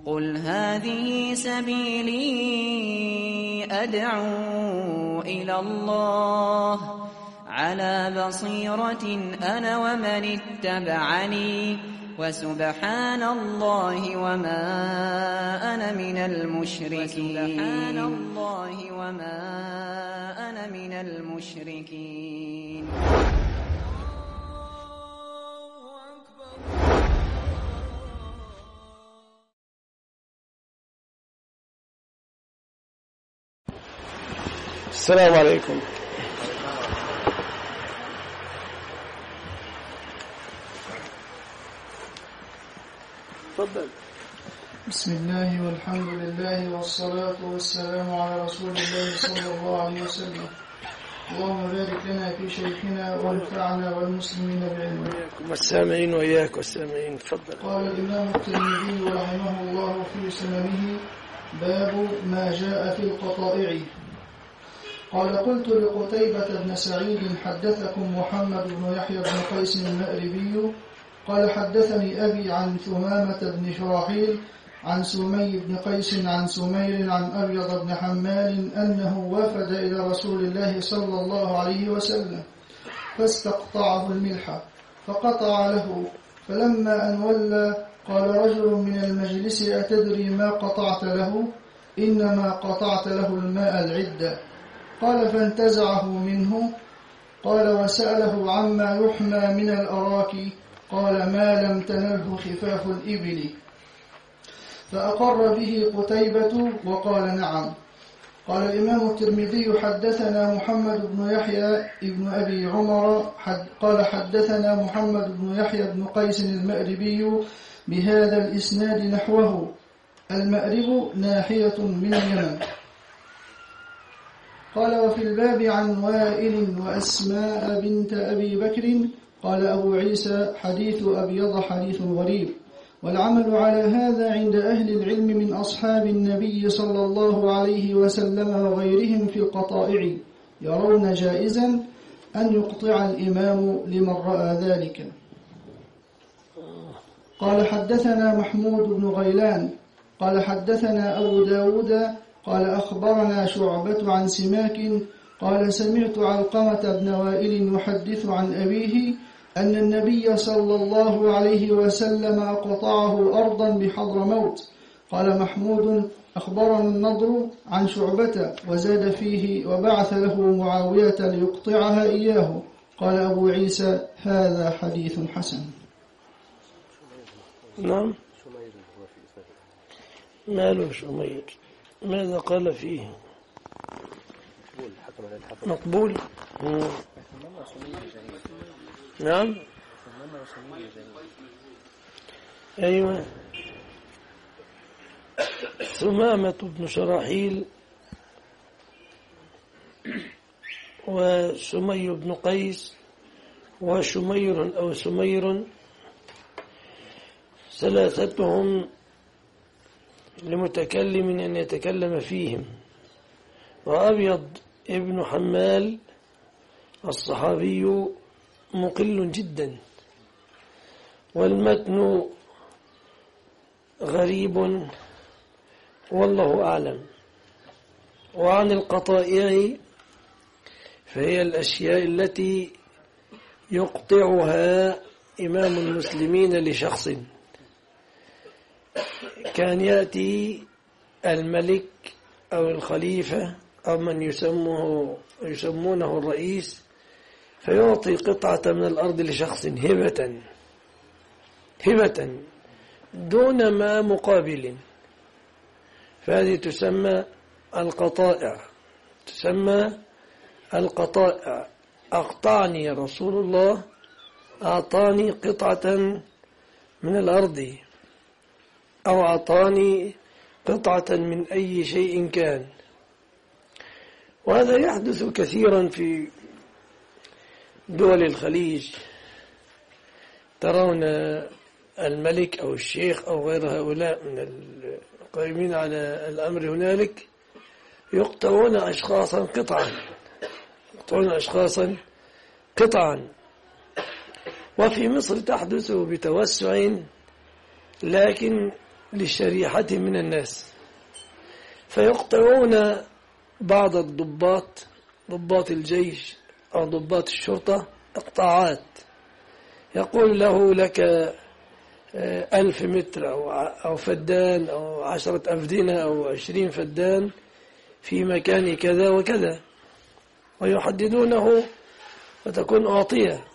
قل هذه سبيلي أدعو إلى الله على بصيرة أنا ومن اتبعني وسبحان الله وما أنا من المشركين. السلام عليكم. تفضل. بسم الله والحمد لله والصلاة والسلام على رسول الله صلى الله عليه وسلم. اللهم بارك لنا في شيخنا وانفعنا والمسلمين بعلمه. والسامعين وإياك والسامعين. تفضل. قال الإمام الترمذي رحمه الله في سننه: باب ما جاء في القطائع. قال: قلت لقتيبة بن سعيد: حدثكم محمد بن يحيى بن قيس المأربي؟ قال: حدثني أبي عن ثمامة بن شراحيل عن سمي بن قيس عن سمير عن أبيض بن حمال أنه وفد إلى رسول الله صلى الله عليه وسلم فاستقطعه الملح فقطع له، فلما أن ولى قال رجل من المجلس: أتدري ما قطعت له؟ إنما قطعت له الماء العدة. قال: فانتزعه منه. قال: وسأله عما يحمى من الأراك؟ قال: ما لم تنله خفاف الإبل. فأقر به قتيبة وقال: نعم. قال الإمام الترمذي: حدثنا محمد بن يحيى بن أبي عمر قال: حدثنا محمد بن يحيى بن قيس المأربي بهذا الإسناد نحوه. المأرب ناحية من اليمن. قال: وفي الباب عن وائل وأسماء بنت أبي بكر. قال أبو عيسى: حديث أبيض حديث غريب، والعمل على هذا عند أهل العلم من أصحاب النبي صلى الله عليه وسلم وغيرهم في القطائع، يرون جائزا أن يقطع الإمام لمن رأى ذلك. قال: حدثنا محمود بن غيلان قال: حدثنا أبو داود قال: أخبرنا شعبة عن سماك قال: سمعت علقمة بن وائل يحدث عن أبيه أن النبي صلى الله عليه وسلم أقطعه أرضا بحضرموت. قال محمود: أخبرنا النضر عن شعبة وزاد فيه: وبعث له معاوية ليقطعها إياه. قال أبو عيسى: هذا حديث حسن. نعم. ماله شمير؟ ماذا قال فيه؟ مقبول. نعم. أيوة. ثمامة بن شراحيل وسمي بن قيس وشمير أو سمير، ثلاثتهم لمتكلم أن يتكلم فيهم. وأبيض ابن حمال الصحابي مقل جدا، والمتن غريب والله أعلم. وعن القطائع فهي الأشياء التي يقطعها إمام المسلمين لشخص، كان يأتي الملك أو الخليفة أو من يسمونه الرئيس فيعطي قطعة من الأرض لشخص هبة دون ما مقابل، فهذه تسمى القطائع. أقطعني رسول الله، أعطاني قطعة من الأرض أو أعطاني قطعة من أي شيء كان. وهذا يحدث كثيرا في دول الخليج. ترون الملك أو الشيخ أو غير هؤلاء من القائمين على الأمر هنالك يقطعون أشخاصا قطعا. وفي مصر تحدث بتوسع، لكن للشريحة من الناس، فيقطعون بعض الضباط، ضباط الجيش أو ضباط الشرطة، إقطاعات. يقول له لك 1000 متر أو فدان أو 10 أفدنة أو 20 فدان في مكان كذا وكذا، ويحددونه وتكون أعطية.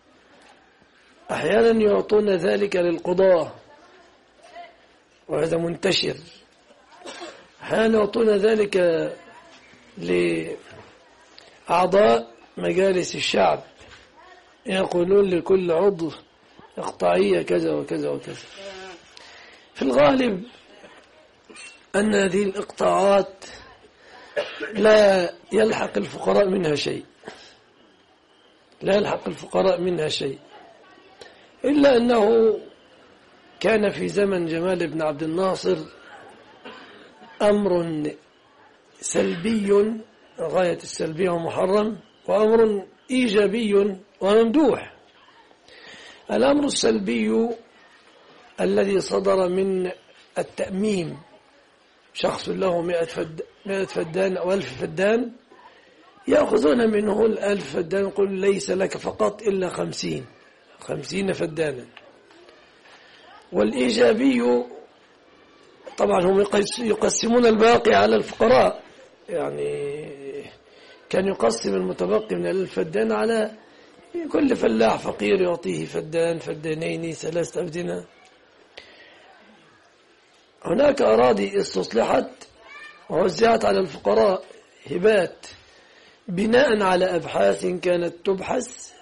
أحيانا يعطون ذلك للقضاة وهذا منتشر، أحيانا يعطون ذلك لأعضاء مجالس الشعب، يقولون لكل عضو إقطاعية كذا وكذا وكذا. في الغالب أن هذه الإقطاعات لا يلحق الفقراء منها شيء، لا يلحق الفقراء منها شيء، إلا أنه كان في زمن جمال بن عبد الناصر أمر سلبي غاية السلبية ومحرم، وأمر إيجابي وممدوح. الأمر السلبي الذي صدر من التأميم، شخص له 100 فدان أو 1000 فدان، يأخذون منه 1000 فدان، يقول ليس لك فقط إلا 50 فدانا. والإيجابي طبعا هم يقسمون الباقي على الفقراء، يعني كان يقسم المتبقي من 1000 فدان على كل فلاح فقير يعطيه فدان، فدانين، 3 أفدنة. هناك أراضي استصلحت ووزعت على الفقراء هبات بناء على أبحاث كانت تبحث،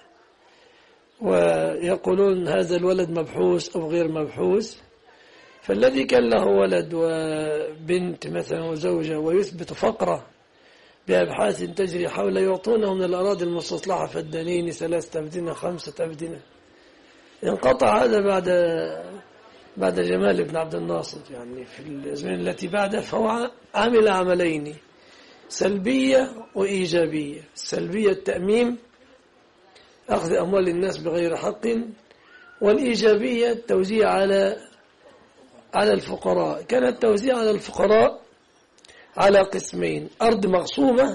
ويقولون هذا الولد مبحوث أو غير مبحوث، فالذي كان له ولد وبنت مثلا وزوجة ويثبت فقرة بأبحاث تجري حول، يعطونه من الأراضي المستصلحة فدانين، 3 أفدنة، 5 أفدنة. انقطع هذا بعد جمال بن عبد الناصر، يعني في الأزمنة التي بعده، فهو عمل عملين سلبية وإيجابية. السلبية التأميم، أخذ أموال الناس بغير حق، والإيجابية التوزيع على الفقراء. كان التوزيع على الفقراء على قسمين: أرض مغصوبة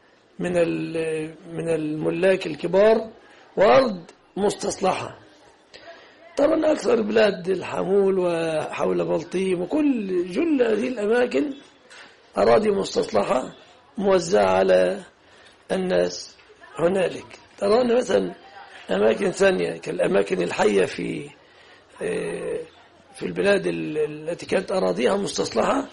من الملاك الكبار، وأرض مستصلحة. طبعا أكثر بلاد الحمول وحول بلطيم وكل جل هذه الأماكن أراضي مستصلحة موزعة على الناس هنالك. ترون مثلا أماكن ثانية كالأماكن الحية في البلاد التي كانت أراضيها مستصلحة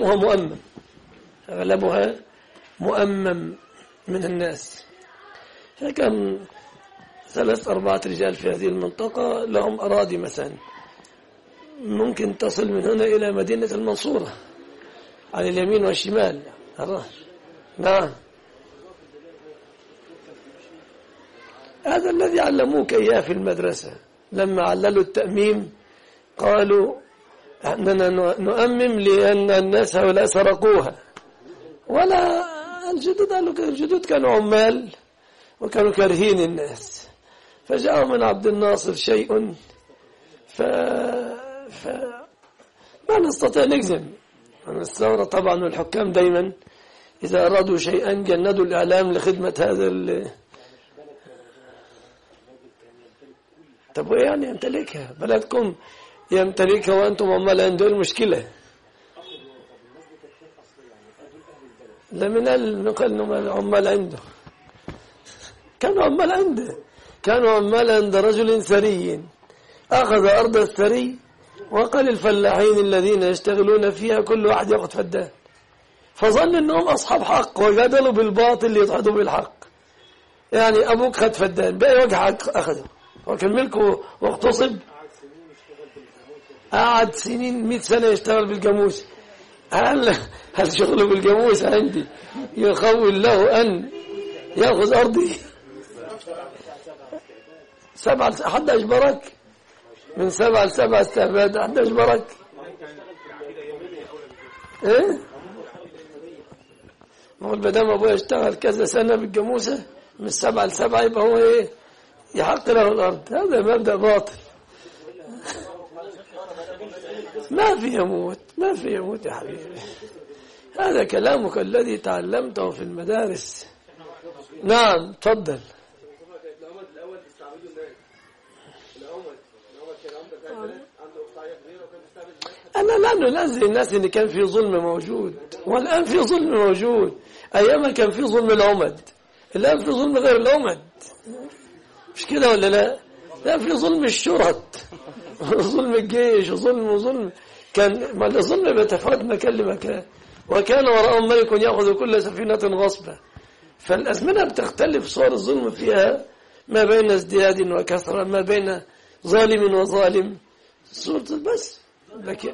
أغلبها مؤمم من الناس. فكان 3-4 رجال في هذه المنطقة لهم أراضي مثلا ممكن تصل من هنا إلى مدينة المنصورة على اليمين والشمال. نعم، هذا الذي علموك إياه في المدرسة. لما عللوا التأميم قالوا أننا نؤمم لأن الناس هؤلاء سرقوها، ولا الجدود قالوا الجدود كانوا عمال وكانوا كارهين الناس، فجاء من عبد الناصر شيء ما نستطيع نجزم. الثورة طبعا والحكام دايما إذا أرادوا شيئا جندوا الإعلام لخدمة هذا طب يعني يمتلكها بلدكم، يمتلكها وأنتم عمال عنده المشكلة. لمن نقل عمال عنده، كانوا عمال عند رجل ثري أخذ أرض الثري وقال الفلاحين الذين يشتغلون فيها كل واحد يأخذ فدان، فظن أنهم أصحاب حق وجادلوا بالباطل ليضحدوا بالحق. يعني أبوك خد فدان بأي وجه أخذه وكان ملكه واغتصب، قعد سنين 100 سنة يشتغل بالجاموس. هل شغله بالجاموس عندي يخول له أن يأخذ أرضي؟ 7 حد أجبرك؟ من 7 ل7 استهباد حد أجبرك؟ إيه؟ ما هو البدام أبوه يشتغل كذا سنة بالجاموسة من 7 ل7 يبقى هو إيه؟ يحق له الأرض. هذا مبدأ باطل. ما في يموت، ما في يموت يا حبيبي، هذا كلامك الذي تعلمته في المدارس. نعم تفضل. أنا لا ننزل الناس إن كان في ظلم موجود، والآن في ظلم موجود. أيام كان في ظلم العمد، الآن في ظلم غير العمد، مش كده ولا لا؟ لا، في ظلم الشرط، ظلم الجيش، وظلم كان ما الظلم بيتفاوت مكان لمكان. وكان وراءهم ملك يأخذ كل سفينة غصبا. فالأزمنة بتختلف صور الظلم فيها ما بين ازدياد وكثرة، ما بين ظالم وظالم، صورة بس. لكن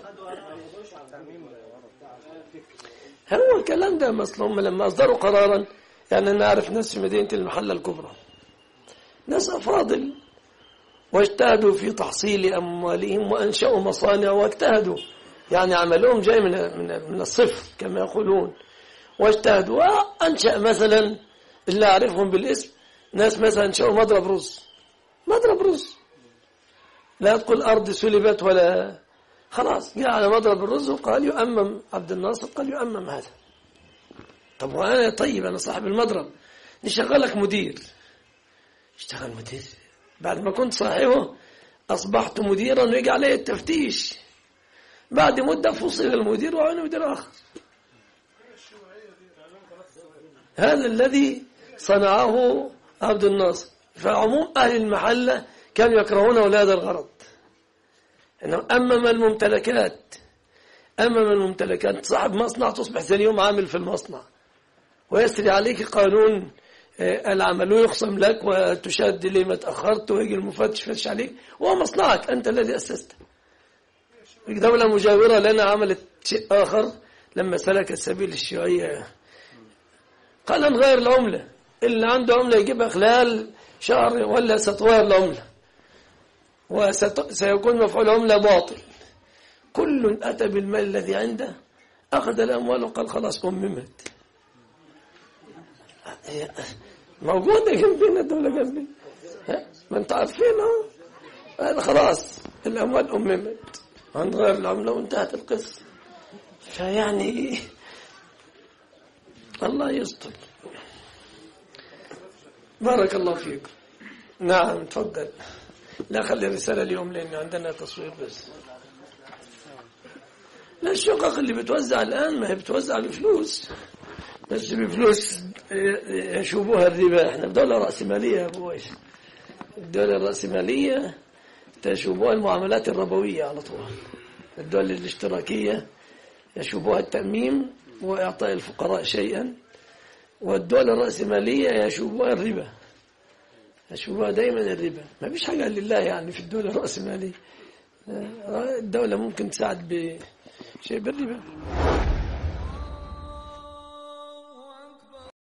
هو الكلام ده مثلهم لما أصدروا قرارا، يعني أنا أعرف ناس في مدينة المحلة الكبرى، ناس أفاضل واجتهدوا في تحصيل أموالهم وأنشأوا مصانع واجتهدوا، يعني عملهم جاي من الصفر كما يقولون، واجتهدوا. وأنشأ مثلا اللي أعرفهم بالاسم ناس مثلا أنشأوا مضرب رز، لا تقول أرض سلبت ولا، خلاص جاء على مضرب الرز وقال يؤمم عبد الناصر، قال يؤمم هذا. طب وأنا طيب أنا صاحب المضرب، نشغلك مدير. اشتغل مدير بعد ما كنت صاحبه، أصبحت مديرا ويجي عليه التفتيش. بعد مدة فصل المدير وعين مدير آخر. هذا الذي صنعه عبد الناصر. فعموم أهل المحلة كانوا يكرهون أولاد الغرض. أمم الممتلكات، صاحب مصنع تصبح ثاني يوم عامل في المصنع، ويسري عليك قانون العمل ويخصم لك وتشاد ليه ما تأخرت، ويجي المفتش يفتش عليك، وهو مصنعك أنت الذي أسسته. دولة مجاورة لنا عملت شيء آخر لما سلك السبيل الشيوعية، قال نغير العملة، اللي عنده عملة يجيبها خلال شهر ولا ستغير العملة، وسيكون مفعول عملة باطل. كل أتى بالمال الذي عنده، أخذ الأموال وقال خلاص أممت. موجودة جنبنا الدولة جنبنا، ما انت عارفينها. خلاص الأموال أممت، هنغير العملة وانتهت القصة. فيعني الله يستر. بارك الله فيكم. نعم تفضل. لا خلي الرسالة اليوم لأن عندنا تصوير بس. لا الشقق اللي بتوزع الآن ما هي بتوزع بفلوس، بس بفلوس يشوبوها الربا. احنا بدولة رأسمالية يا ابو ايش، الدولة الرأسمالية تشوبوها المعاملات الربوية على طول. الدولة الاشتراكية يشوبوها التأميم وإعطاء الفقراء شيئا، والدولة الرأسمالية يشوبوها الربا، يشوبوها دائما الربا. ما فيش حاجة لله يعني في الدولة الرأسمالية. الدولة ممكن تساعد بشيء بالربا.